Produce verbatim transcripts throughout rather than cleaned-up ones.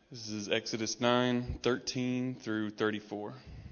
This is Exodus nine, thirteen through thirty-four.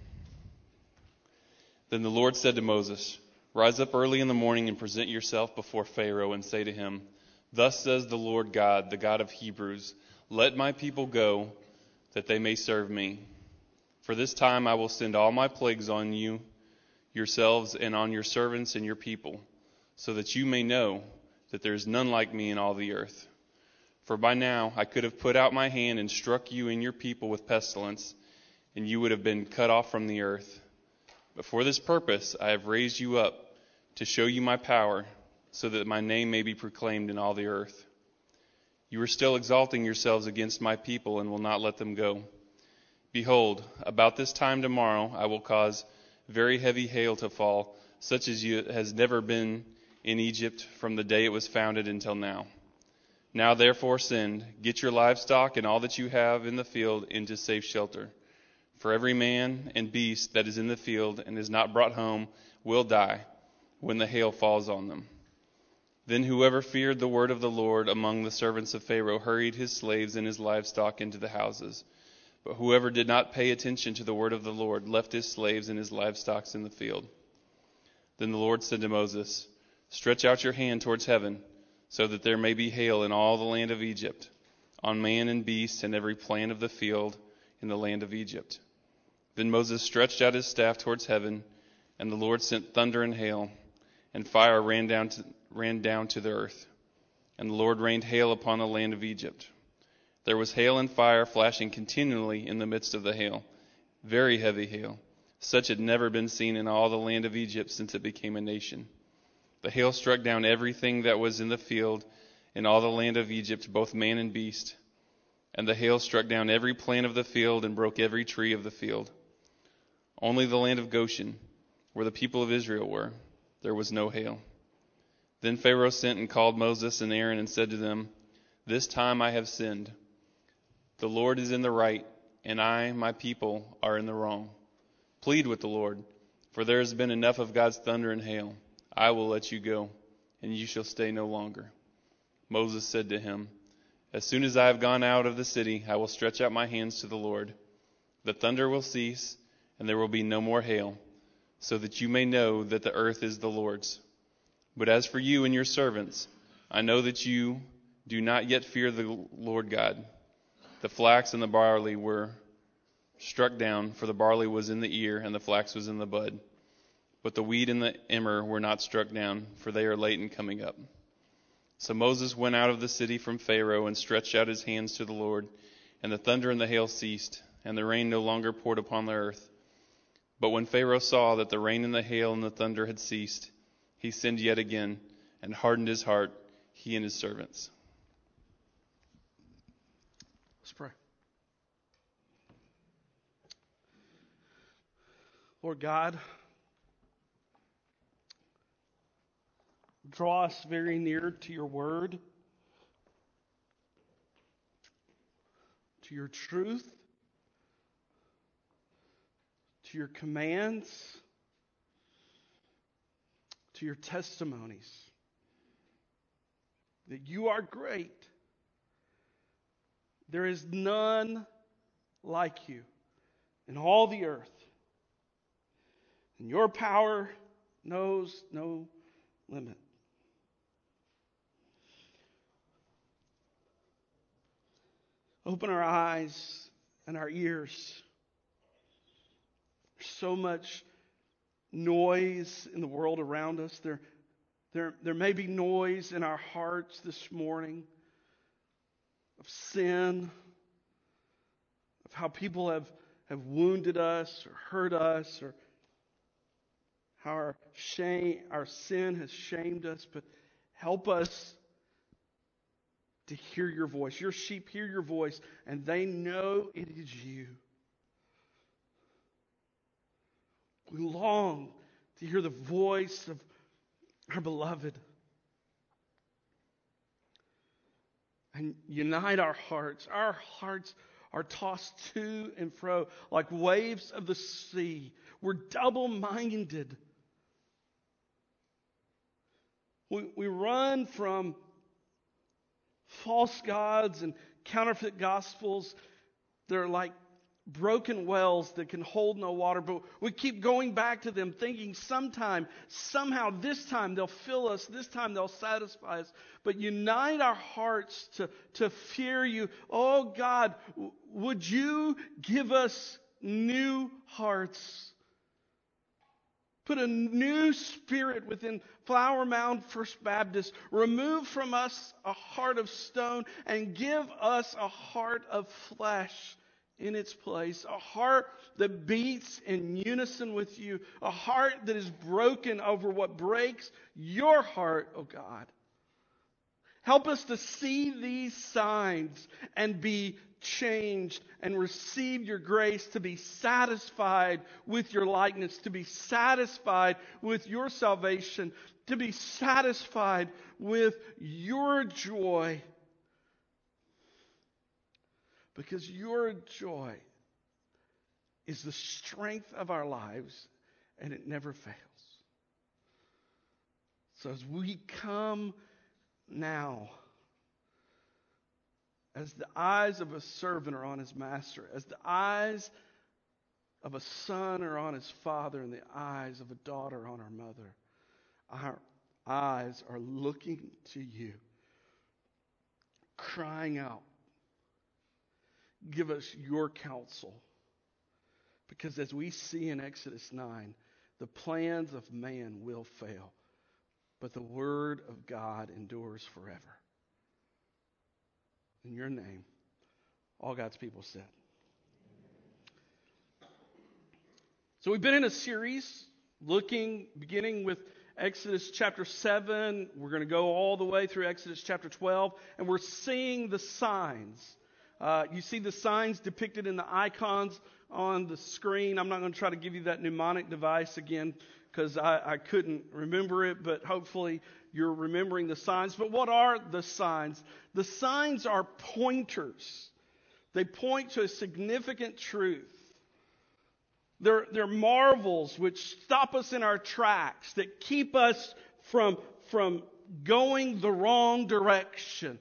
Then the Lord said to Moses, "Rise up early in the morning and present yourself before Pharaoh and say to him, 'Thus says the Lord God, the God of Hebrews, let my people go, that they may serve me. For this time I will send all my plagues on you, yourselves, and on your servants and your people, so that you may know that there is none like me in all the earth. For by now I could have put out my hand and struck you and your people with pestilence, and you would have been cut off from the earth. But for this purpose I have raised you up, to show you my power, so that my name may be proclaimed in all the earth. You are still exalting yourselves against my people and will not let them go. Behold, about this time tomorrow I will cause very heavy hail to fall, such as has never been in Egypt from the day it was founded until now. Now therefore send, get your livestock and all that you have in the field into safe shelter. For every man and beast that is in the field and is not brought home will die when the hail falls on them.' Then whoever feared the word of the Lord among the servants of Pharaoh hurried his slaves and his livestock into the houses. But whoever did not pay attention to the word of the Lord left his slaves and his livestock in the field. Then the Lord said to Moses, 'Stretch out your hand towards heaven, so that there may be hail in all the land of Egypt, on man and beast and every plant of the field in the land of Egypt.' Then Moses stretched out his staff towards heaven, and the Lord sent thunder and hail, and fire ran down to, ran down to the earth. And the Lord rained hail upon the land of Egypt. There was hail and fire flashing continually in the midst of the hail, very heavy hail, such had never been seen in all the land of Egypt since it became a nation. The hail struck down everything that was in the field in all the land of Egypt, both man and beast. And the hail struck down every plant of the field and broke every tree of the field. Only the land of Goshen, where the people of Israel were, there was no hail. Then Pharaoh sent and called Moses and Aaron and said to them, 'This time I have sinned. The Lord is in the right, and I, my people, are in the wrong. Plead with the Lord, for there has been enough of God's thunder and hail. I will let you go, and you shall stay no longer.' Moses said to him, 'As soon as I have gone out of the city, I will stretch out my hands to the Lord. The thunder will cease, and there will be no more hail, so that you may know that the earth is the Lord's. But as for you and your servants, I know that you do not yet fear the Lord God. The flax and the barley were struck down, for the barley was in the ear and the flax was in the bud. But the wheat and the emmer were not struck down, for they are late in coming up.' So Moses went out of the city from Pharaoh and stretched out his hands to the Lord, and the thunder and the hail ceased, and the rain no longer poured upon the earth. But when Pharaoh saw that the rain and the hail and the thunder had ceased, he sinned yet again and hardened his heart, he and his servants." Let's pray. Lord God, draw us very near to your word, to your truth, to your commands, to your testimonies, that you are great. There is none like you in all the earth. And your power knows no limit. Open our eyes and our ears. There's so much noise in the world around us. There, there, there may be noise in our hearts this morning of sin, of how people have, have wounded us or hurt us, or how our shame, our sin has shamed us. But help us to hear your voice. Your sheep hear your voice, and they know it is you. We long to hear the voice of our beloved. And unite our hearts. Our hearts are tossed to and fro like waves of the sea. We're double-minded. We, we run from false gods and counterfeit gospels They're like broken wells that can hold no water, but we keep going back to them thinking sometime, somehow this time they'll fill us, this time they'll satisfy us. But unite our hearts to, to fear you. Oh God, w- would you give us new hearts? Put a new spirit within Flower Mound First Baptist. Remove from us a heart of stone and give us a heart of flesh in its place. A heart that beats in unison with you. A heart that is broken over what breaks your heart, oh God. Help us to see these signs and be changed and receive your grace to be satisfied with your likeness, to be satisfied with your salvation, to be satisfied with your joy. Because your joy is the strength of our lives and it never fails. So as we come now, as the eyes of a servant are on his master, as the eyes of a son are on his father, and the eyes of a daughter on her mother, our eyes are looking to you, crying out, give us your counsel. Because as we see in Exodus nine, the plans of man will fail, but the word of God endures forever. In your name, all God's people said. So we've been in a series looking, beginning with Exodus chapter seven. We're going to go all the way through Exodus chapter twelve, and we're seeing the signs. Uh, you see the signs depicted in the icons on the screen. I'm not going to try to give you that mnemonic device again because I, I couldn't remember it, but hopefully you're remembering the signs. But what are the signs? The signs are pointers. They point to a significant truth. They're, they're marvels which stop us in our tracks, that keep us from, from going the wrong direction.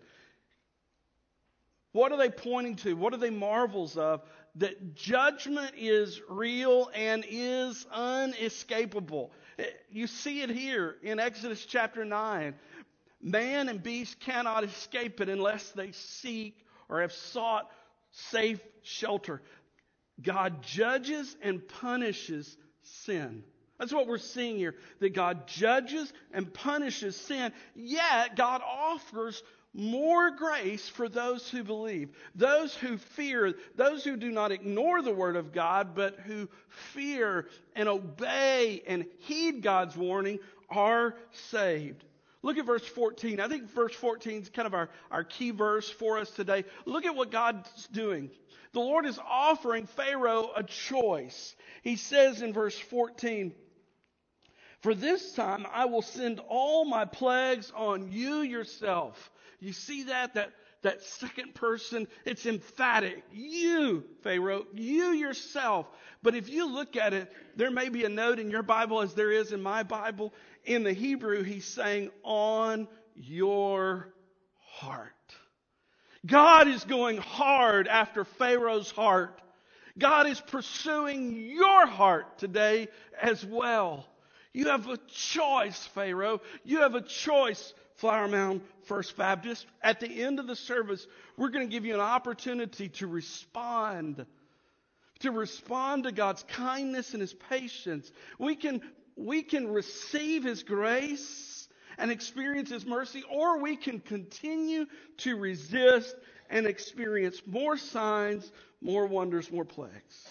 What are they pointing to? What are they marvels of? That judgment is real and is unescapable. You see it here in Exodus chapter nine. Man and beast cannot escape it unless they seek or have sought safe shelter. God judges and punishes sin. That's what we're seeing here. That God judges and punishes sin, yet God offers more grace for those who believe, those who fear, those who do not ignore the word of God, but who fear and obey and heed God's warning are saved. Look at verse fourteen. I think verse fourteen is kind of our, our key verse for us today. Look at what God's doing. The Lord is offering Pharaoh a choice. He says in verse fourteen, "For this time I will send all my plagues on you yourself." You see that? That that second person, it's emphatic. You, Pharaoh, you yourself. But if you look at it, there may be a note in your Bible, as there is in my Bible. In the Hebrew, he's saying, on your heart. God is going hard after Pharaoh's heart. God is pursuing your heart today as well. You have a choice, Pharaoh. You have a choice, Flower Mound First Baptist. At the end of the service, we're going to give you an opportunity to respond. To respond to God's kindness and His patience. We can, we can receive His grace and experience His mercy, or we can continue to resist and experience more signs, more wonders, more plagues.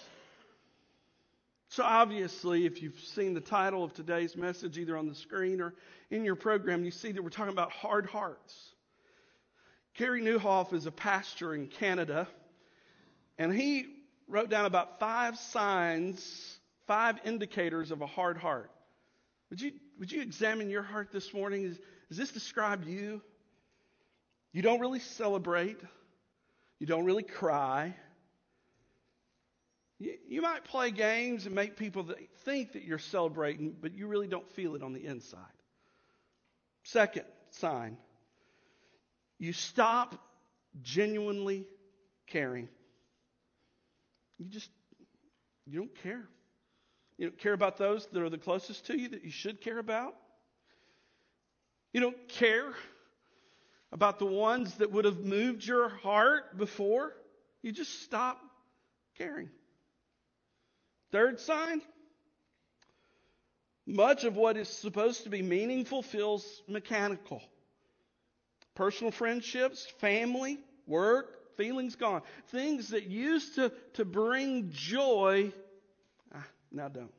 So obviously, if you've seen the title of today's message, either on the screen or in your program, you see that we're talking about hard hearts. Kerry Newhoff is a pastor in Canada, and he wrote down about five signs, five indicators of a hard heart. Would you, would you examine your heart this morning? Is, does this describe you? You don't really celebrate. You don't really cry. You, you might play games and make people think that you're celebrating, but you really don't feel it on the inside. Second sign, you stop genuinely caring. You just, you don't care. You don't care about those that are the closest to you that you should care about. You don't care about the ones that would have moved your heart before. You just stop caring. Third sign, much of what is supposed to be meaningful feels mechanical. Personal friendships, family, work, feelings gone. Things that used to, to bring joy, ah, now don't.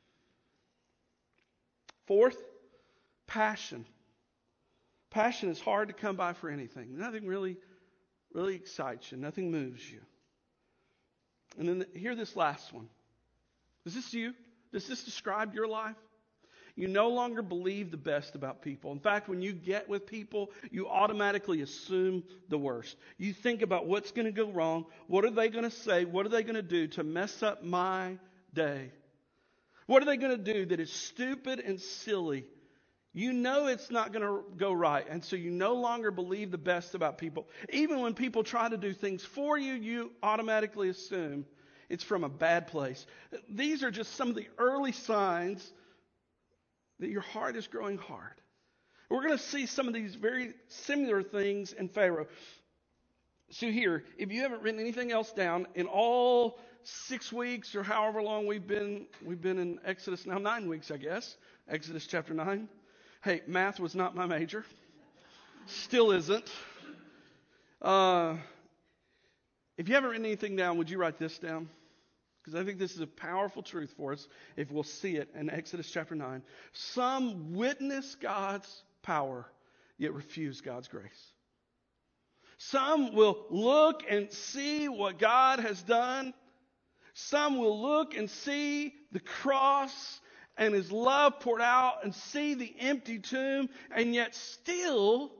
Fourth, passion. Passion is hard to come by for anything. Nothing really, really excites you. Nothing moves you. And then the, hear this last one. Is this you? Does this describe your life? You no longer believe the best about people. In fact, when you get with people, you automatically assume the worst. You think about what's going to go wrong. What are they going to say? What are they going to do to mess up my day? What are they going to do that is stupid and silly? You know it's not going to go right. And so you no longer believe the best about people. Even when people try to do things for you, you automatically assume it's from a bad place. These are just some of the early signs that your heart is growing hard. We're going to see some of these very similar things in Pharaoh. So here, if you haven't written anything else down, in all six weeks or however long we've been, we've been in Exodus now, nine weeks, I guess. Exodus chapter nine. Hey, math was not my major. Still isn't. Uh, if you haven't written anything down, would you write this down? Because I think this is a powerful truth for us if we'll see it in Exodus chapter nine. Some witness God's power, yet refuse God's grace. Some will look and see what God has done. Some will look and see the cross and His love poured out and see the empty tomb, and yet still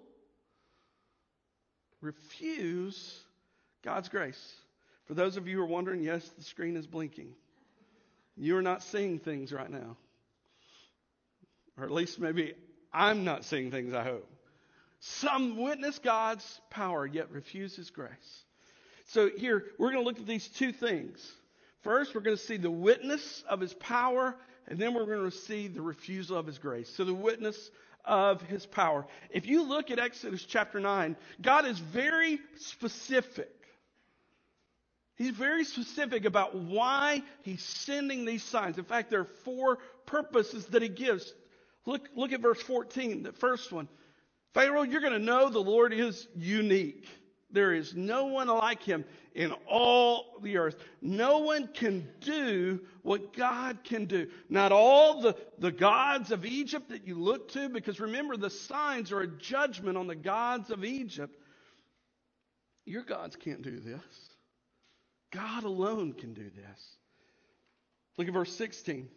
refuse God's grace. For those of you who are wondering, yes, the screen is blinking. You are not seeing things right now. Or at least maybe I'm not seeing things, I hope. Some witness God's power, yet refuse His grace. So here, we're going to look at these two things. First, we're going to see the witness of His power, and then we're going to see the refusal of His grace. So the witness of His power. If you look at Exodus chapter nine, God is very specific. He's very specific about why He's sending these signs. In fact, there are four purposes that He gives. Look, look at verse fourteen, the first one. Pharaoh, you're going to know the Lord is unique. There is no one like Him in all the earth. No one can do what God can do. Not all the, the gods of Egypt that you look to, because remember, the signs are a judgment on the gods of Egypt. Your gods can't do this. God alone can do this. Look at verse sixteen.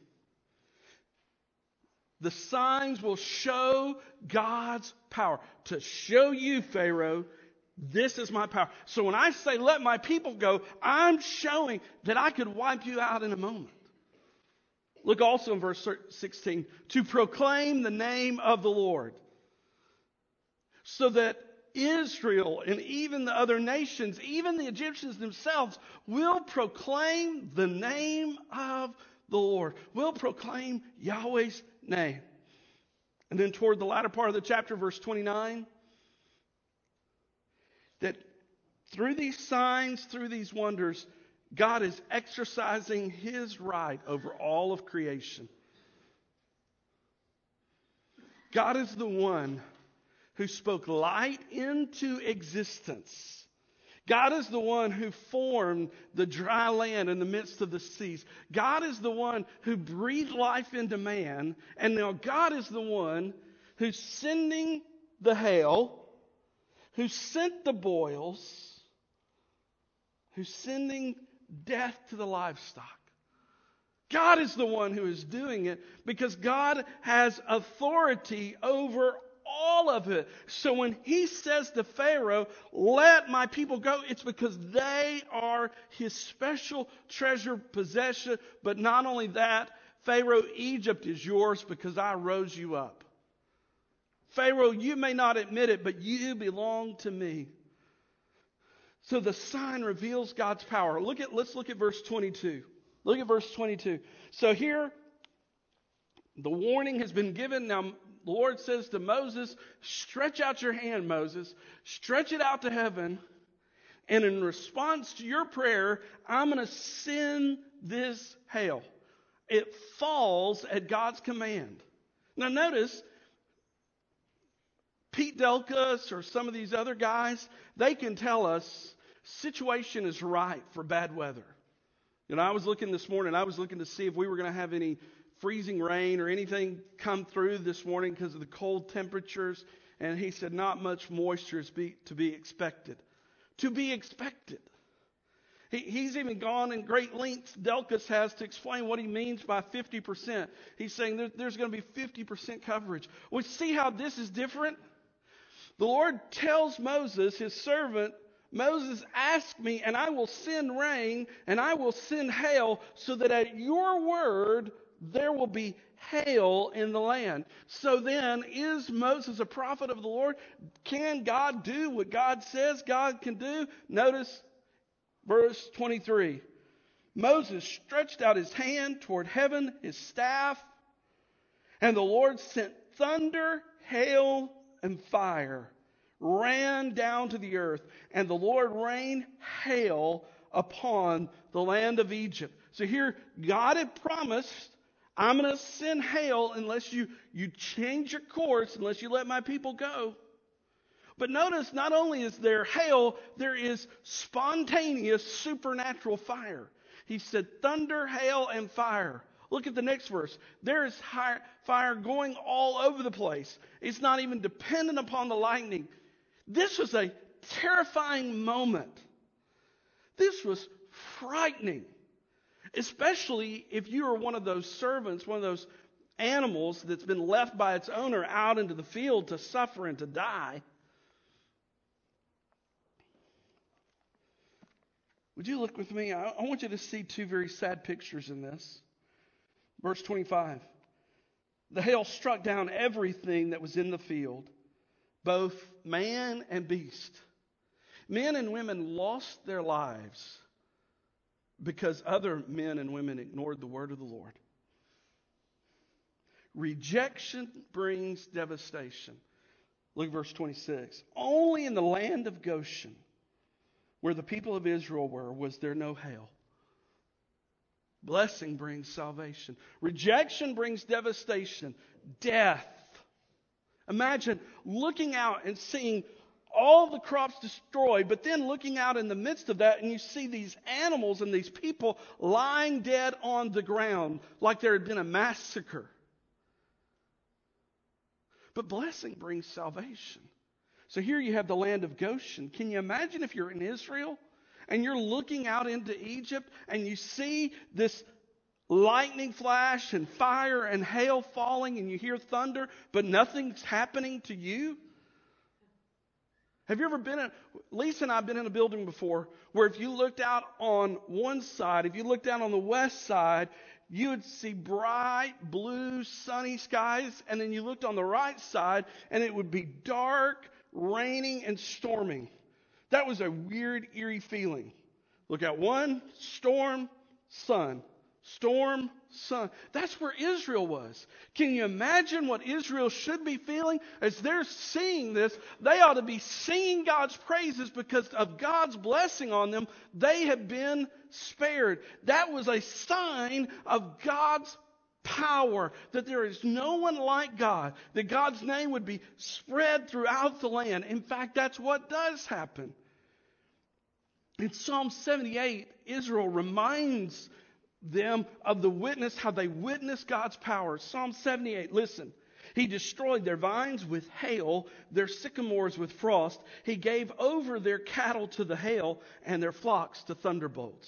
The signs will show God's power. To show you, Pharaoh, this is my power. So when I say let my people go, I'm showing that I could wipe you out in a moment. Look also in verse sixteen. To proclaim the name of the Lord. So that Israel and even the other nations, even the Egyptians themselves, will proclaim the name of the Lord. Will proclaim Yahweh's name. And then toward the latter part of the chapter, verse twenty-nine, that through these signs, through these wonders, God is exercising His right over all of creation. God is the one who spoke light into existence. God is the one who formed the dry land in the midst of the seas. God is the one who breathed life into man. And now God is the one who's sending the hail, who sent the boils, who's sending death to the livestock. God is the one who is doing it because God has authority over all of it. So when He says to Pharaoh, let my people go, it's because they are His special treasure possession. But not only that, Pharaoh, Egypt is yours because I rose you up. Pharaoh, you may not admit it, but you belong to me. So the sign reveals God's power. Look at, let's look at verse twenty-two. Look at verse twenty-two. So here, the warning has been given. Now, the Lord says to Moses, stretch out your hand, Moses. Stretch it out to heaven. And in response to your prayer, I'm going to send this hail. It falls at God's command. Now notice, Pete Delkus or some of these other guys, they can tell us situation is right for bad weather. You know, I was looking this morning, I was looking to see if we were going to have any freezing rain or anything come through this morning because of the cold temperatures. And he said not much moisture is be, to be expected. To be expected. He, he's even gone in great lengths, Delkus has, to explain what he means by fifty percent. He's saying there, there's going to be fifty percent coverage. We see how this is different. The Lord tells Moses, his servant, Moses, ask me, and I will send rain, and I will send hail, so that at your word there will be hail in the land. So then, is Moses a prophet of the Lord? Can God do what God says God can do? Notice verse twenty-three. Moses stretched out his hand toward heaven, his staff, and the Lord sent thunder, hail, and fire ran down to the earth, and the Lord rained hail upon the land of Egypt. So here, God had promised, I'm going to send hail unless you, you change your course, unless you let my people go. But notice, not only is there hail, there is spontaneous supernatural fire. He said thunder, hail, and fire. Look at the next verse. There is fire going all over the place. It's not even dependent upon the lightning. This was a terrifying moment. This was frightening. Especially if you are one of those servants, one of those animals that's been left by its owner out into the field to suffer and to die. Would you look with me? I, I want you to see two very sad pictures in this. Verse twenty-five. The hail struck down everything that was in the field, both man and beast. Men and women lost their lives because other men and women ignored the word of the Lord. Rejection brings devastation. Look at verse twenty-six. Only in the land of Goshen, where the people of Israel were, was there no hail. Blessing brings salvation. Rejection brings devastation, death. Imagine looking out and seeing all the crops destroyed, but then looking out in the midst of that and you see these animals and these people lying dead on the ground like there had been a massacre. But blessing brings salvation. So here you have the land of Goshen. Can you imagine if you're in Israel and you're looking out into Egypt and you see this lightning flash and fire and hail falling and you hear thunder, but nothing's happening to you? Have you ever been in, Lisa and I have been in a building before where if you looked out on one side, if you looked down on the west side, you would see bright blue sunny skies, and then you looked on the right side and it would be dark, raining, and storming. That was a weird, eerie feeling. Look at one, storm, sun. Storm, sun. That's where Israel was. Can you imagine what Israel should be feeling? As they're seeing this, they ought to be singing God's praises because of God's blessing on them. They have been spared. That was a sign of God's power, that there is no one like God, that God's name would be spread throughout the land. In fact, that's what does happen. In Psalm seventy-eight, Israel reminds them of the witness, how they witnessed God's power. Psalm seventy-eight, listen. He destroyed their vines with hail, their sycamores with frost. He gave over their cattle to the hail and their flocks to thunderbolts.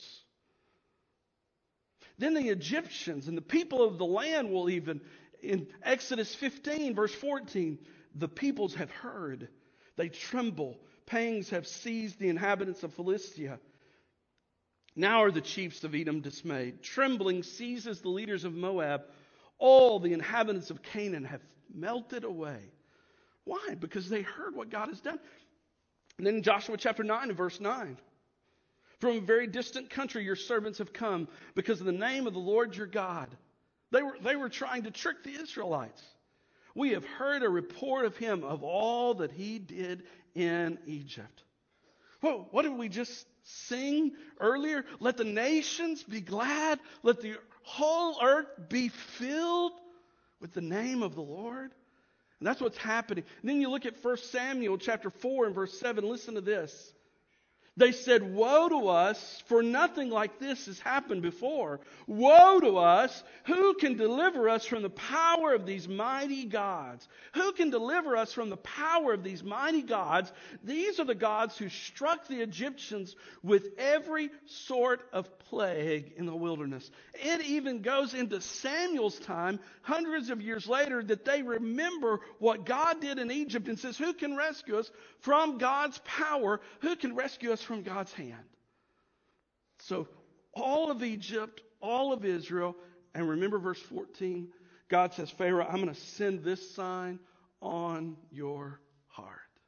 Then the Egyptians and the people of the land will even, in Exodus fifteen, verse fourteen, the peoples have heard. They tremble. Pangs have seized the inhabitants of Philistia. Now are the chiefs of Edom dismayed. Trembling seizes the leaders of Moab. All the inhabitants of Canaan have melted away. Why? Because they heard what God has done. And then in Joshua chapter nine and verse nine. From a very distant country your servants have come because of the name of the Lord your God. They were, they were trying to trick the Israelites. We have heard a report of him, of all that he did in Egypt. Well, what did we just sing earlier? Let the nations be glad. Let the whole earth be filled with the name of the Lord. And that's what's happening. And then you look at First Samuel chapter four and verse seven. Listen to this. They said, woe to us, for nothing like this has happened before. Woe to us, who can deliver us from the power of these mighty gods? Who can deliver us from the power of these mighty gods? These are the gods who struck the Egyptians with every sort of plague in the wilderness. It even goes into Samuel's time, hundreds of years later, that they remember what God did in Egypt and says, who can rescue us from God's power? Who can rescue us from God's hand? So all of Egypt, all of Israel, and remember verse fourteen, God says, Pharaoh, I'm going to send this sign on your heart.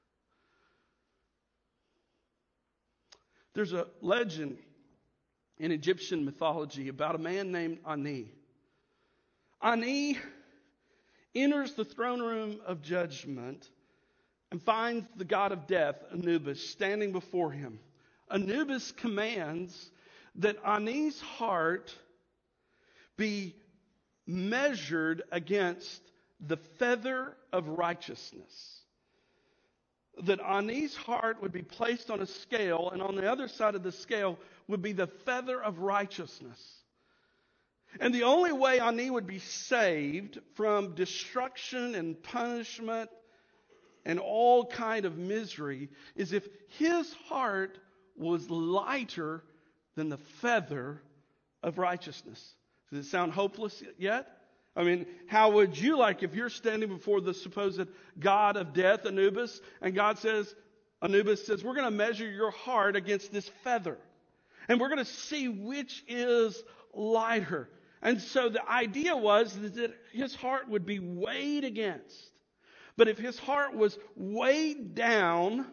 There's a legend in Egyptian mythology about a man named Ani. Ani enters the throne room of judgment and finds the god of death, Anubis, standing before him. Anubis commands that Ani's heart be measured against the feather of righteousness. That Ani's heart would be placed on a scale, and on the other side of the scale would be the feather of righteousness. And the only way Ani would be saved from destruction and punishment and all kind of misery is if his heart was lighter than the feather of righteousness. Does it sound hopeless yet? I mean, how would you like if you're standing before the supposed god of death, Anubis, and God says, Anubis says, we're going to measure your heart against this feather. And we're going to see which is lighter. And so the idea was that his heart would be weighed against. But if his heart was weighed down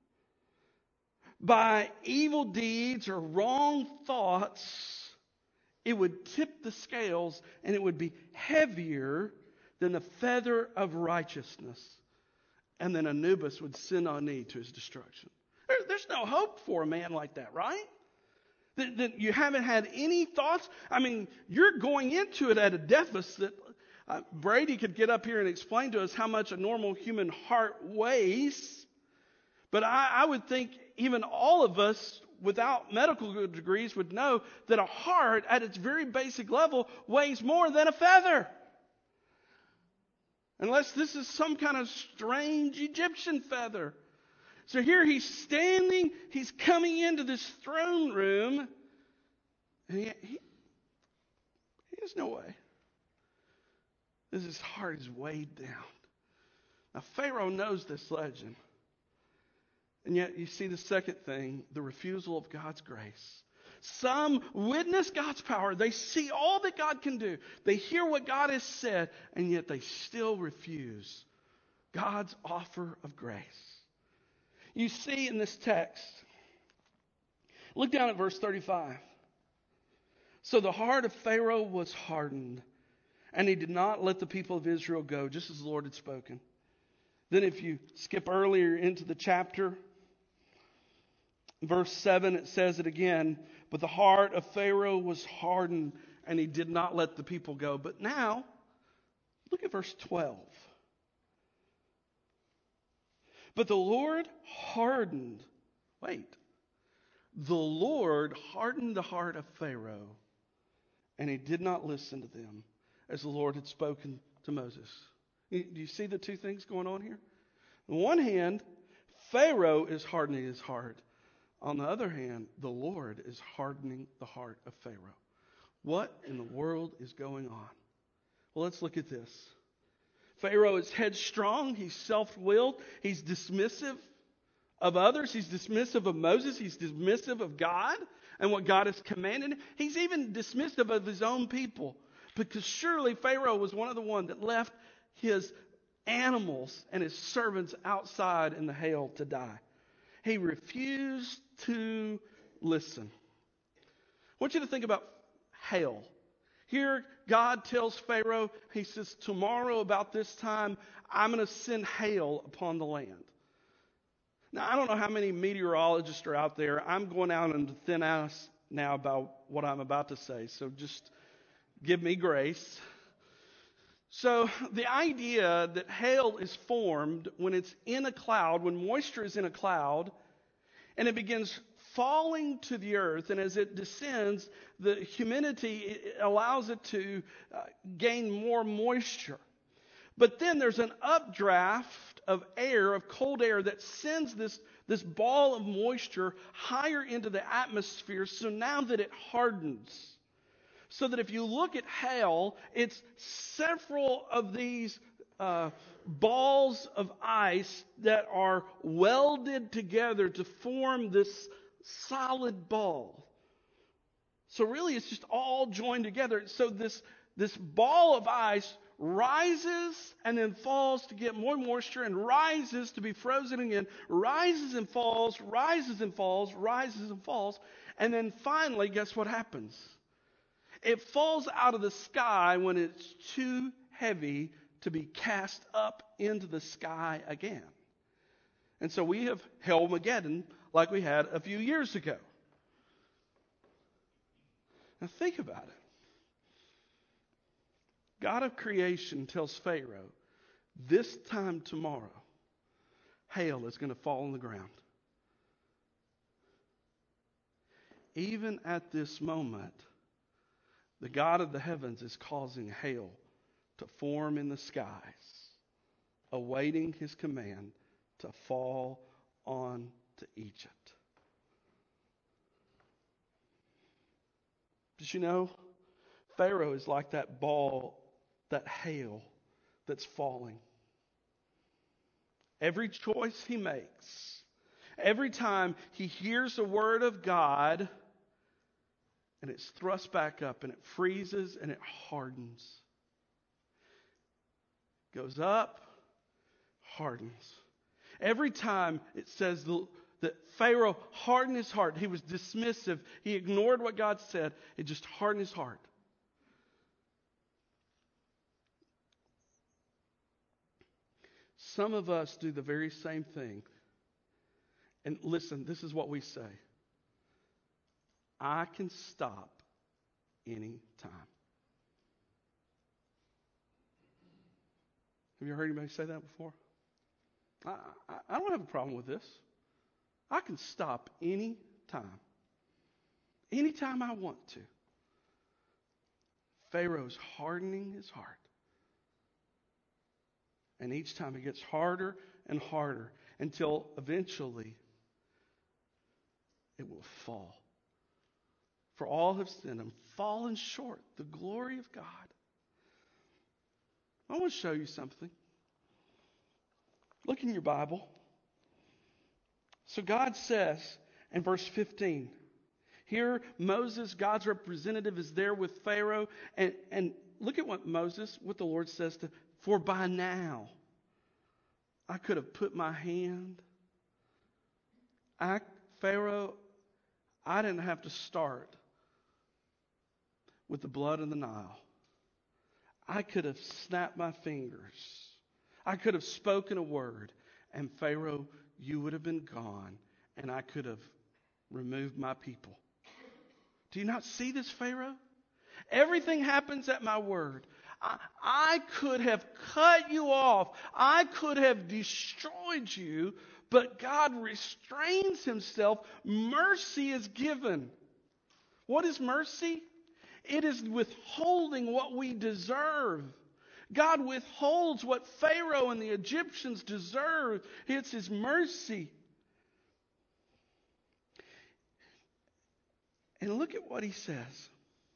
by evil deeds or wrong thoughts, it would tip the scales and it would be heavier than the feather of righteousness. And then Anubis would send Ani to his destruction. There, there's no hope for a man like that, right? That, that you haven't had any thoughts. I mean, you're going into it at a deficit. Uh, Brady could get up here and explain to us how much a normal human heart weighs. But I, I would think even all of us without medical degrees would know that a heart at its very basic level weighs more than a feather. Unless this is some kind of strange Egyptian feather. So here he's standing, he's coming into this throne room, and he, he, he has no way. As his heart is weighed down. Now Pharaoh knows this legend. And yet you see the second thing, the refusal of God's grace. Some witness God's power. They see all that God can do. They hear what God has said, and yet they still refuse God's offer of grace. You see in this text, look down at verse thirty-five. So the heart of Pharaoh was hardened, and he did not let the people of Israel go, just as the Lord had spoken. Then if you skip earlier into the chapter, verse seven, it says it again. But the heart of Pharaoh was hardened, and he did not let the people go. But now, look at verse twelve. But the Lord hardened, wait, the Lord hardened the heart of Pharaoh, and he did not listen to them, as the Lord had spoken to Moses. Do you see the two things going on here? On the one hand, Pharaoh is hardening his heart. On the other hand, the Lord is hardening the heart of Pharaoh. What in the world is going on? Well, let's look at this. Pharaoh is headstrong. He's self-willed. He's dismissive of others. He's dismissive of Moses. He's dismissive of God and what God has commanded. He's even dismissive of his own people. Because surely Pharaoh was one of the ones that left his animals and his servants outside in the hail to die. he refused to listen. I want you to think about hail. Here, God tells Pharaoh, he says, tomorrow about this time, I'm going to send hail upon the land. Now, I don't know how many meteorologists are out there. I'm going out into thin ice now about what I'm about to say, so just give me grace. So the idea that hail is formed when it's in a cloud, when moisture is in a cloud, and it begins falling to the earth, and as it descends, the humidity allows it to uh, gain more moisture. But then there's an updraft of air, of cold air, that sends this, this ball of moisture higher into the atmosphere, so now that it hardens. So that if you look at hail, it's several of these uh, balls of ice that are welded together to form this solid ball. So really it's just all joined together. So this, this ball of ice rises and then falls to get more moisture, and rises to be frozen again, rises and falls, rises and falls, rises and falls. And then finally, guess what happens? It falls out of the sky when it's too heavy to be cast up into the sky again. And so we have Hailmageddon like we had a few years ago. Now think about it. God of creation tells Pharaoh, this time tomorrow, hail is going to fall on the ground. Even at this moment, the God of the heavens is causing hail to form in the skies, awaiting his command to fall on to Egypt. Did you know? Pharaoh is like that ball, that hail that's falling. Every choice he makes, every time he hears a word of God, and it's thrust back up, and it freezes, and it hardens. Goes up, hardens. Every time it says that Pharaoh hardened his heart, he was dismissive, he ignored what God said, it just hardened his heart. Some of us do the very same thing. And listen, this is what we say. I can stop any time. Have you heard anybody say that before? I, I, I don't have a problem with this. I can stop any time. Anytime I want to. Pharaoh's hardening his heart. And each time it gets harder and harder until eventually it will fall. For all have sinned and fallen short the glory of God. I want to show you something. Look in your Bible. So God says in verse fifteen, here Moses, God's representative, is there with Pharaoh. And, and look at what Moses, what the Lord says to, for by now I could have put my hand. I, Pharaoh, I didn't have to start with the blood in the Nile. I could have snapped my fingers. I could have spoken a word, and Pharaoh, you would have been gone, and I could have removed my people. Do you not see this, Pharaoh? Everything happens at my word. I, I could have cut you off. I could have destroyed you, but God restrains himself. Mercy is given. What is mercy? It is withholding what we deserve. God withholds what Pharaoh and the Egyptians deserve. It's his mercy. And look at what he says.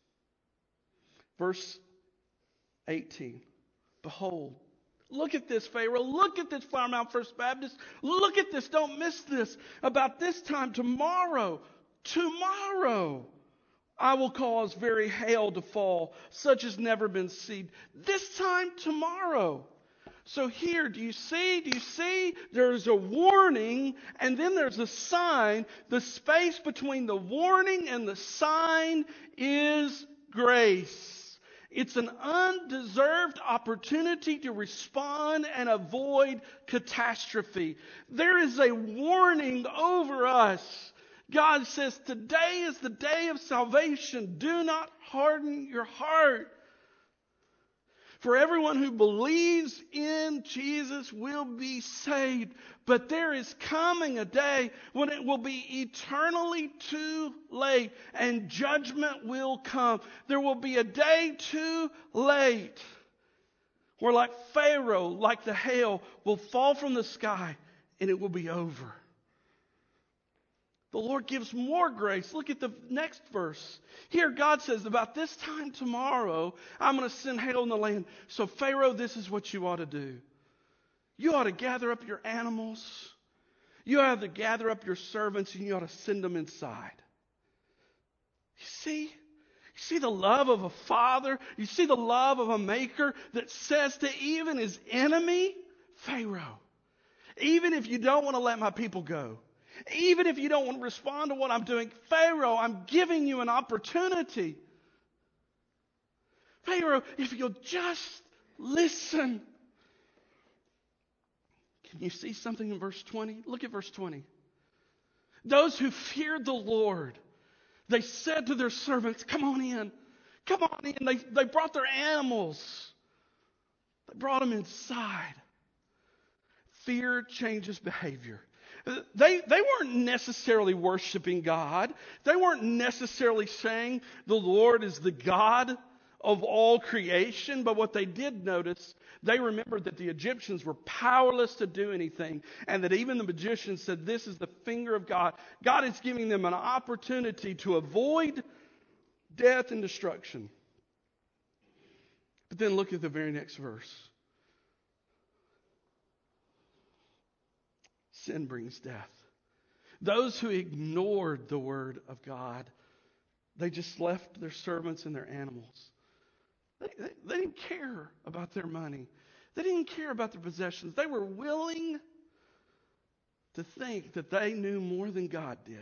Verse eighteen. Behold. Look at this, Pharaoh. Look at this, Flower Mound First Baptist. Look at this. Don't miss this. About this time tomorrow. Tomorrow. I will cause very hail to fall, such as never been seen. This time tomorrow. So here, do you see? Do you see? There's a warning, and then there's a sign. The space between the warning and the sign is grace. It's an undeserved opportunity to respond and avoid catastrophe. There is a warning over us. God says, today is the day of salvation. Do not harden your heart. For everyone who believes in Jesus will be saved. But there is coming a day when it will be eternally too late and judgment will come. There will be a day too late where, like Pharaoh, like the hail, will fall from the sky and it will be over. The Lord gives more grace. Look at the next verse. Here God says, about this time tomorrow, I'm going to send hail in the land. So Pharaoh, this is what you ought to do. You ought to gather up your animals. You ought to gather up your servants and you ought to send them inside. You see? You see the love of a father? You see the love of a maker that says to even his enemy, Pharaoh, even if you don't want to let my people go, even if you don't want to respond to what I'm doing, Pharaoh, I'm giving you an opportunity. Pharaoh, if you'll just listen. Can you see something in verse twenty? Look at verse twenty. Those who feared the Lord, they said to their servants, come on in. Come on in. They, they brought their animals. They brought them inside. Fear changes behavior. They, they weren't necessarily worshiping God. They weren't necessarily saying the Lord is the God of all creation. But what they did notice, they remembered that the Egyptians were powerless to do anything. And that even the magicians said, this is the finger of God. God is giving them an opportunity to avoid death and destruction. But then look at the very next verse. Sin brings death. Those who ignored the word of God, they just left their servants and their animals. They, they, they didn't care about their money. They didn't care about their possessions. They were willing to think that they knew more than God did.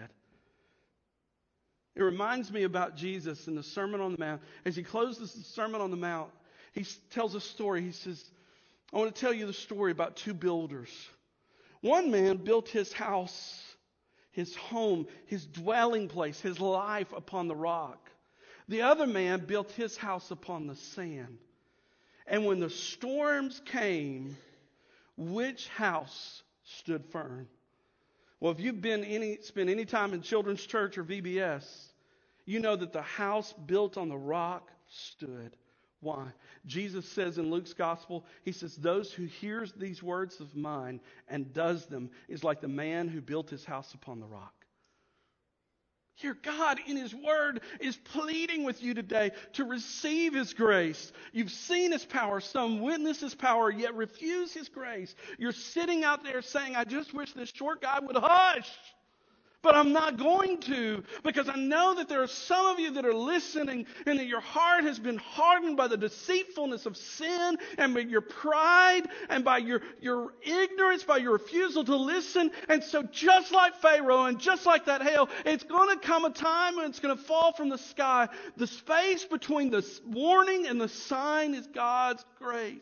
It reminds me about Jesus in the Sermon on the Mount. As he closes the Sermon on the Mount, he tells a story. He says, I want to tell you the story about two builders. One man built his house, his home, his dwelling place, his life upon the rock. The other man built his house upon the sand. And when the storms came, which house stood firm? Well, if you've been any, spent any time in Children's Church or V B S, you know that the house built on the rock stood. Why? Jesus says in Luke's gospel, he says, those who hears these words of mine and does them is like the man who built his house upon the rock. Here, God in his word is pleading with you today to receive his grace. You've seen his power. Some witness his power, yet refuse his grace. You're sitting out there saying, I just wish this short guy would hush. But I'm not going to, because I know that there are some of you that are listening and that your heart has been hardened by the deceitfulness of sin and by your pride and by your, your ignorance, by your refusal to listen. And so just like Pharaoh and just like that hail, it's going to come a time when it's going to fall from the sky. The space between the warning and the sign is God's grace.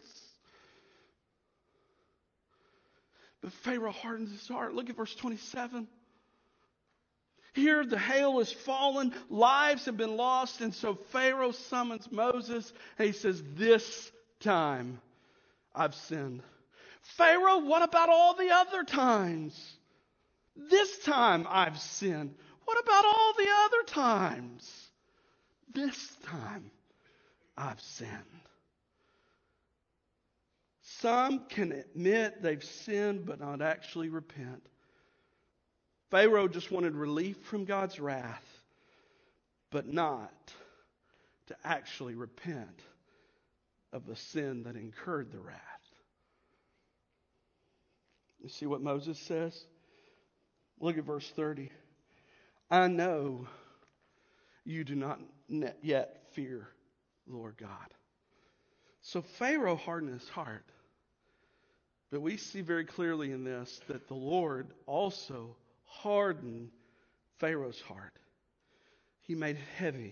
But Pharaoh hardens his heart. Look at verse twenty-seven. Here the hail has fallen, lives have been lost, and so Pharaoh summons Moses and he says, this time I've sinned. Pharaoh, what about all the other times? This time I've sinned. What about all the other times? This time I've sinned. Some can admit they've sinned but not actually repent. Pharaoh just wanted relief from God's wrath, but not to actually repent of the sin that incurred the wrath. You see what Moses says? Look at verse thirty. I know you do not yet fear Lord God. So Pharaoh hardened his heart. But we see very clearly in this that the Lord also hardened Pharaoh's heart. He made it heavy.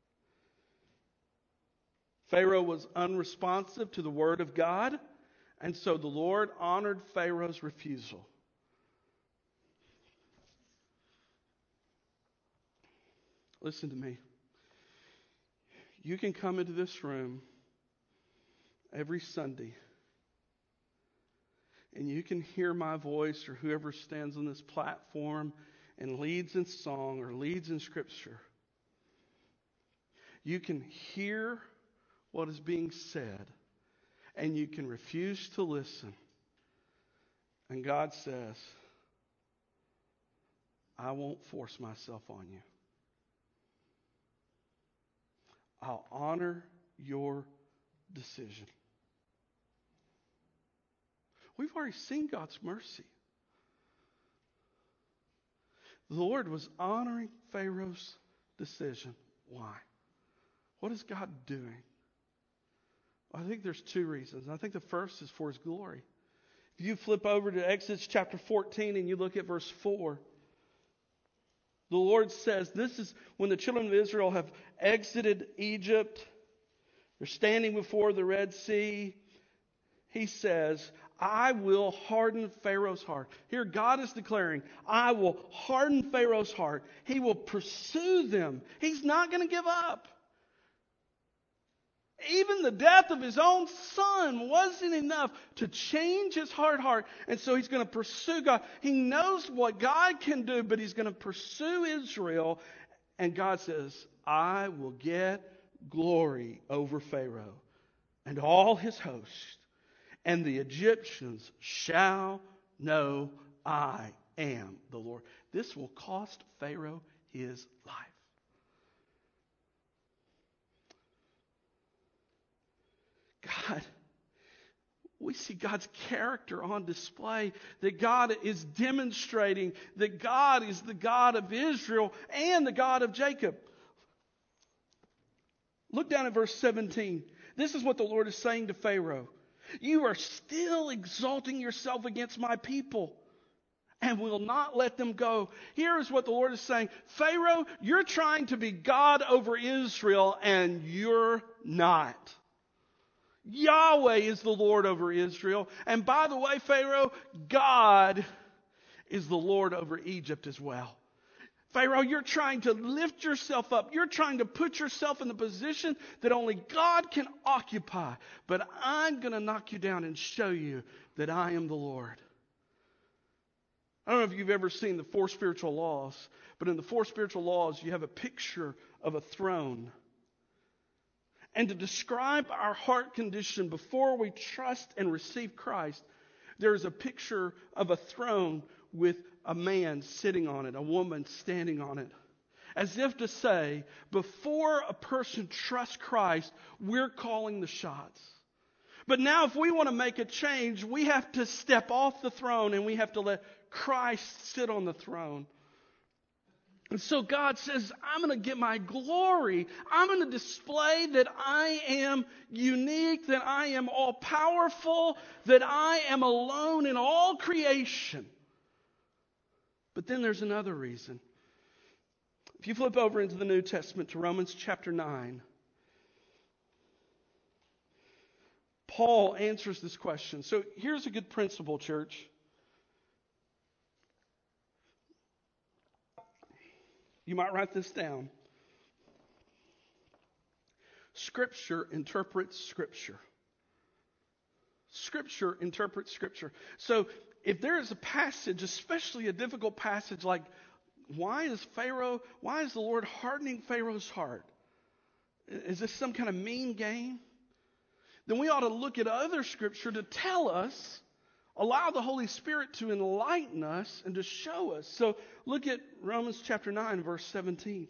Pharaoh was unresponsive to the word of God, and so the Lord honored Pharaoh's refusal. Listen to me. You can come into this room every Sunday, and you can hear my voice or whoever stands on this platform and leads in song or leads in Scripture. You can hear what is being said, and you can refuse to listen. And God says, I won't force myself on you. I'll honor your decision. We've already seen God's mercy. The Lord was honoring Pharaoh's decision. Why? What is God doing? Well, I think there's two reasons. I think the first is for His glory. If you flip over to Exodus chapter fourteen and you look at verse four, the Lord says, this is when the children of Israel have exited Egypt. They're standing before the Red Sea. He says, I will harden Pharaoh's heart. Here God is declaring, I will harden Pharaoh's heart. He will pursue them. He's not going to give up. Even the death of his own son wasn't enough to change his hard heart. And so he's going to pursue God. He knows what God can do, but he's going to pursue Israel. And God says, I will get glory over Pharaoh and all his host. And the Egyptians shall know I am the Lord. This will cost Pharaoh his life. God, we see God's character on display, that God is demonstrating that God is the God of Israel and the God of Jacob. Look down at verse seventeen. This is what the Lord is saying to Pharaoh. You are still exalting yourself against my people and will not let them go. Here is what the Lord is saying. Pharaoh, you're trying to be God over Israel and you're not. Yahweh is the Lord over Israel. And by the way, Pharaoh, God is the Lord over Egypt as well. Pharaoh, you're trying to lift yourself up. You're trying to put yourself in the position that only God can occupy. But I'm going to knock you down and show you that I am the Lord. I don't know if you've ever seen the four spiritual laws, but in the four spiritual laws, you have a picture of a throne. And to describe our heart condition before we trust and receive Christ, there is a picture of a throne with a man sitting on it, a woman standing on it. As if to say, before a person trusts Christ, we're calling the shots. But now if we want to make a change, we have to step off the throne and we have to let Christ sit on the throne. And so God says, I'm going to get my glory. I'm going to display that I am unique, that I am all powerful, that I am alone in all creation. But then there's another reason. If you flip over into the New Testament to Romans chapter nine, Paul answers this question. So here's a good principle, church. You might write this down. Scripture interprets Scripture. Scripture interprets Scripture. So if there is a passage, especially a difficult passage like, why is Pharaoh, why is the Lord hardening Pharaoh's heart? Is this some kind of mean game? Then we ought to look at other Scripture to tell us, allow the Holy Spirit to enlighten us and to show us. So look at Romans chapter nine, verse seventeen.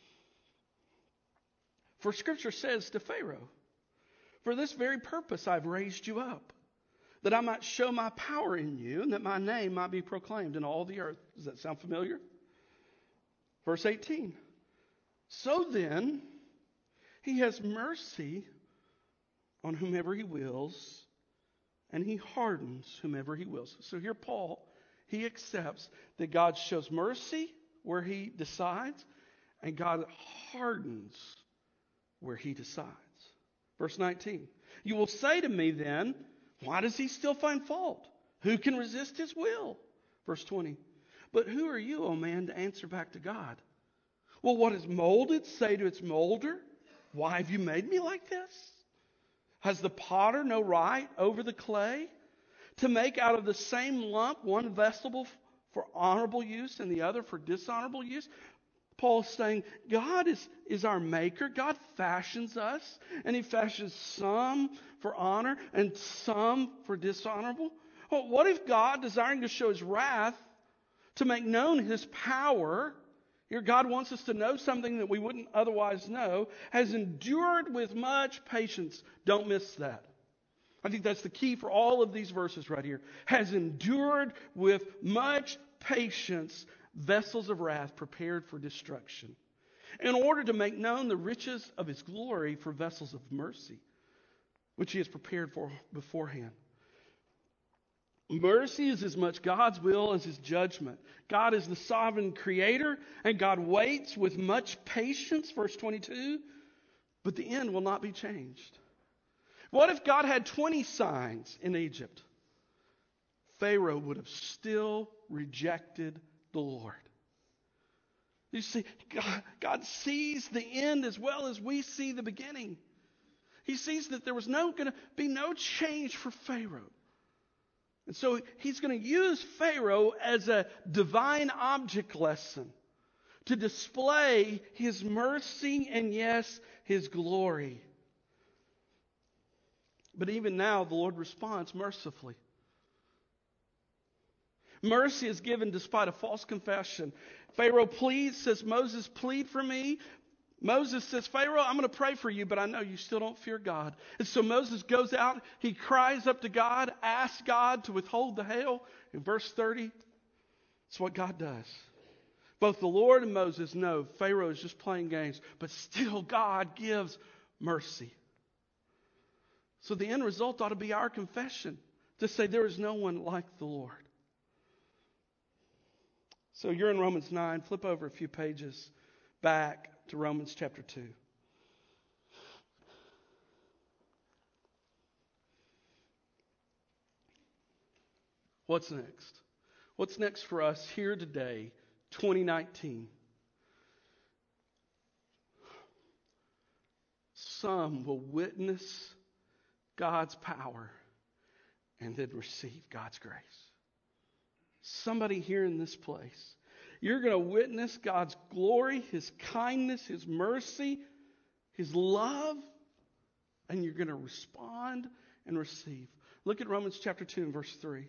For Scripture says to Pharaoh, for this very purpose I've raised you up, that I might show my power in you and that my name might be proclaimed in all the earth. Does that sound familiar? Verse eighteen. So then, he has mercy on whomever he wills, and he hardens whomever he wills. So here Paul, he accepts that God shows mercy where he decides, and God hardens where he decides. Verse nineteen. You will say to me then, why does he still find fault? Who can resist his will? Verse twenty. But who are you, O man, to answer back to God? Will what is molded say to its molder, why have you made me like this? Has the potter no right over the clay to make out of the same lump one vessel for honorable use and the other for dishonorable use? Paul's saying God is, is our maker. God fashions us, and he fashions some for honor and some for dishonorable. Well, what if God, desiring to show his wrath, to make known his power, here God wants us to know something that we wouldn't otherwise know, has endured with much patience. Don't miss that. I think that's the key for all of these verses right here. Has endured with much patience vessels of wrath prepared for destruction, in order to make known the riches of his glory for vessels of mercy, which he has prepared for beforehand. Mercy is as much God's will as his judgment. God is the sovereign creator, and God waits with much patience, verse twenty-two, but the end will not be changed. What if God had twenty signs in Egypt? Pharaoh would have still rejected the Lord. You see, God, God sees the end as well as we see the beginning. He sees that there was no going to be no change for Pharaoh. And so he's going to use Pharaoh as a divine object lesson to display his mercy and, yes, his glory. But even now, the Lord responds mercifully. Mercy is given despite a false confession. Pharaoh pleads, says, Moses, plead for me. Moses says, Pharaoh, I'm going to pray for you, but I know you still don't fear God. And so Moses goes out, he cries up to God, asks God to withhold the hail. In verse thirty, it's what God does. Both the Lord and Moses know Pharaoh is just playing games, but still God gives mercy. So the end result ought to be our confession, to say there is no one like the Lord. So you're in Romans nine. Flip over a few pages back to Romans chapter two. What's next? What's next for us here today, twenty nineteen? Some will witness God's power and then receive God's grace. Somebody here in this place, you're going to witness God's glory, his kindness, his mercy, his love, and you're going to respond and receive. Look at Romans chapter two and verse three.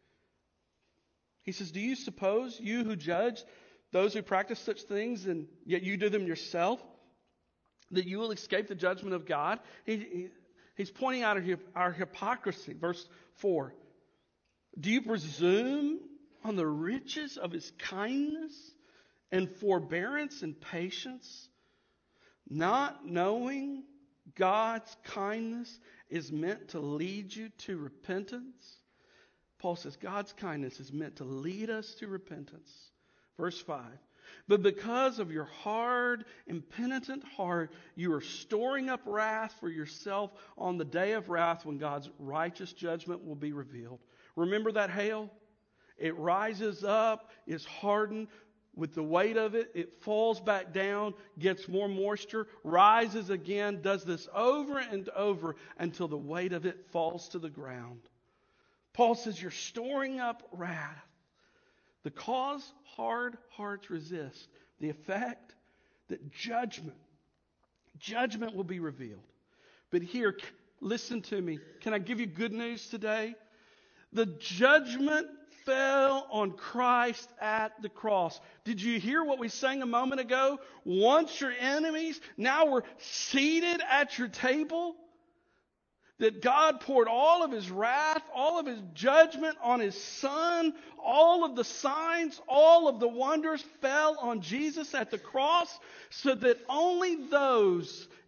He says, do you suppose, you who judge those who practice such things, and yet you do them yourself, that you will escape the judgment of God? He, he, he's pointing out our, our hypocrisy. Verse four. Do you presume on the riches of his kindness and forbearance and patience, not knowing God's kindness is meant to lead you to repentance? Paul says God's kindness is meant to lead us to repentance. Verse five. But because of your hard, impenitent heart, you are storing up wrath for yourself on the day of wrath when God's righteous judgment will be revealed. Remember that hail? It rises up, is hardened with the weight of it. It falls back down, gets more moisture, rises again, does this over and over until the weight of it falls to the ground. Paul says you're storing up wrath. The cause hard hearts resist. The effect that judgment, judgment will be revealed. But here, listen to me. Can I give you good news today? The judgment fell on Christ at the cross. Did you hear what we sang a moment ago? Once your enemies, now we're seated at your table. That God poured all of his wrath, all of his judgment on his Son. All of the signs, all of the wonders fell on Jesus at the cross, so that only those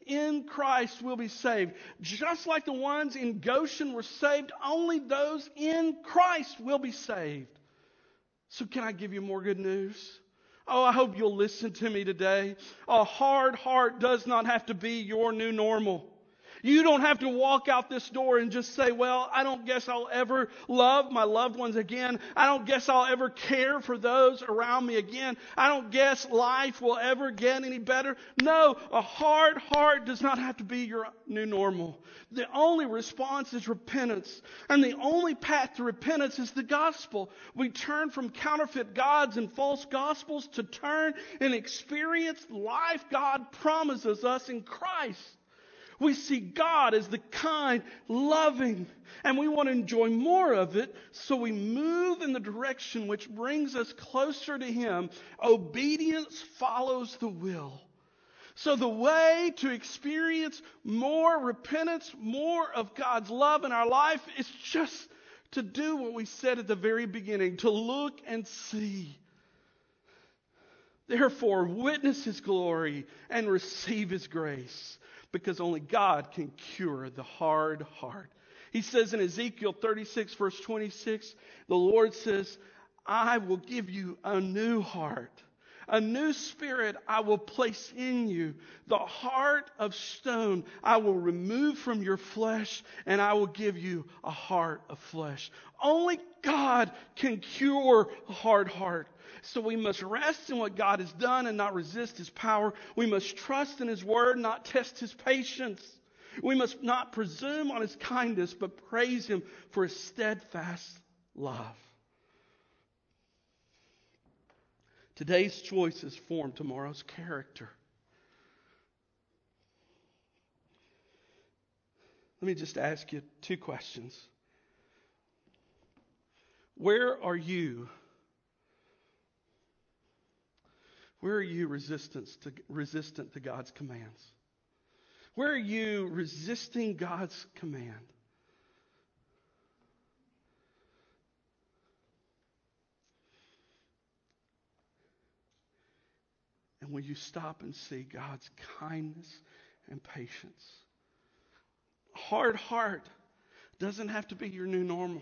in Christ will be saved. Just like the ones in Goshen were saved, only those in Christ will be saved. So can I give you more good news? Oh, I hope you'll listen to me today. A hard heart does not have to be your new normal. You don't have to walk out this door and just say, well, I don't guess I'll ever love my loved ones again. I don't guess I'll ever care for those around me again. I don't guess life will ever get any better. No, a hard heart does not have to be your new normal. The only response is repentance. And the only path to repentance is the gospel. We turn from counterfeit gods and false gospels to turn and experience life God promises us in Christ. We see God as the kind, loving, and we want to enjoy more of it, so we move in the direction which brings us closer to Him. Obedience follows the will. So the way to experience more repentance, more of God's love in our life, is just to do what we said at the very beginning, to look and see. Therefore, witness His glory and receive His grace. Because only God can cure the hard heart. He says in Ezekiel thirty-six, verse twenty-six, the Lord says, I will give you a new heart. A new spirit I will place in you. The heart of stone I will remove from your flesh, and I will give you a heart of flesh. Only God can cure a hard heart. So we must rest in what God has done and not resist His power. We must trust in His word, not test His patience. We must not presume on His kindness, but praise Him for His steadfast love. Today's choices form tomorrow's character. Let me just ask you two questions. Where are you? Where are you resistant to, resistant to God's commands? Where are you resisting God's command? And will you stop and see God's kindness and patience? Hard heart doesn't have to be your new normal.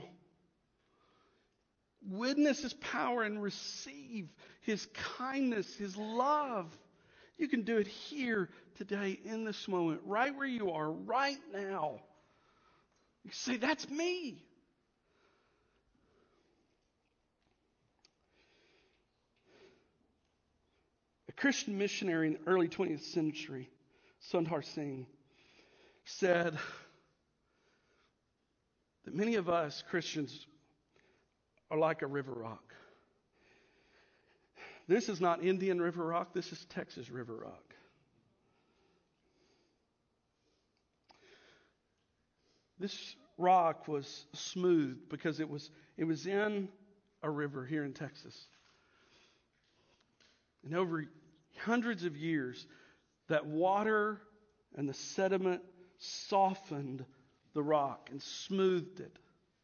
Witness His power and receive His kindness, His love. You can do it here, today, in this moment, right where you are, right now. You say, that's me. A Christian missionary in the early twentieth century, Sundar Singh, said that many of us Christians are like a river rock. This is not Indian River Rock. This is Texas River Rock. This rock was smooth because it was it was in a river here in Texas. And over hundreds of years, that water and the sediment softened the rock and smoothed it.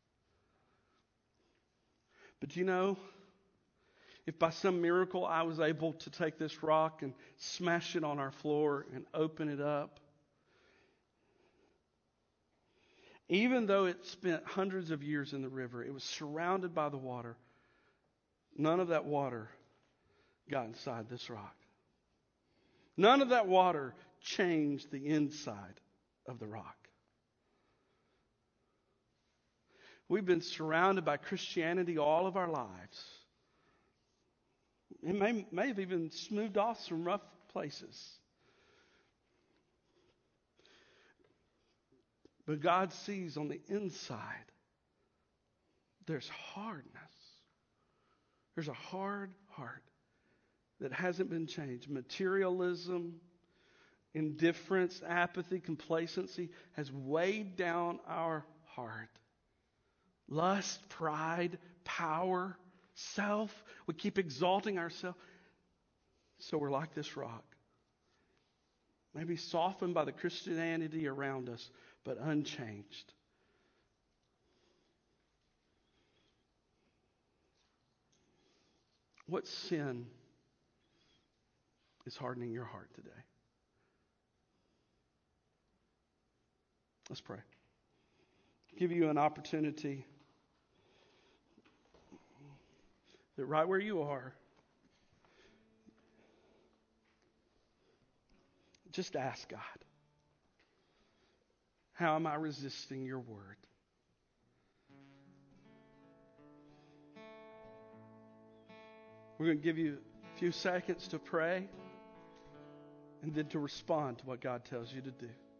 But you know, if by some miracle I was able to take this rock and smash it on our floor and open it up, even though it spent hundreds of years in the river, it was surrounded by the water, none of that water got inside this rock. None of that water changed the inside of the rock. We've been surrounded by Christianity all of our lives. It may, may have even smoothed off some rough places. But God sees on the inside, there's hardness. There's a hard heart that hasn't been changed. Materialism, indifference, apathy, complacency has weighed down our heart. Lust, pride, power, self. We keep exalting ourselves. So we're like this rock. Maybe softened by the Christianity around us, but unchanged. What sin is hardening your heart today? Let's pray. Give you an opportunity that right where you are, just ask God, how am I resisting your word? We're going to give you a few seconds to pray and then to respond to what God tells you to do.